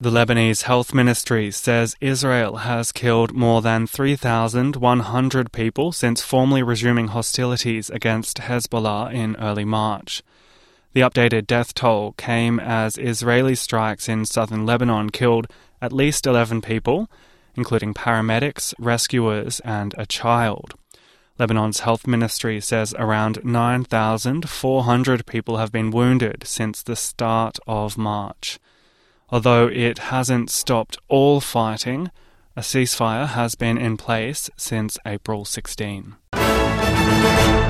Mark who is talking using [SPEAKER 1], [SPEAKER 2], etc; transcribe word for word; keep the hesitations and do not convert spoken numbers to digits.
[SPEAKER 1] The Lebanese Health Ministry says Israel has killed more than three thousand one hundred people since formally resuming hostilities against Hezbollah in early March. The updated death toll came as Israeli strikes in southern Lebanon killed at least eleven people, including paramedics, rescuers, and a child. Lebanon's health ministry says around nine thousand four hundred people have been wounded since the start of March. Although it hasn't stopped all fighting, a ceasefire has been in place since April sixteenth.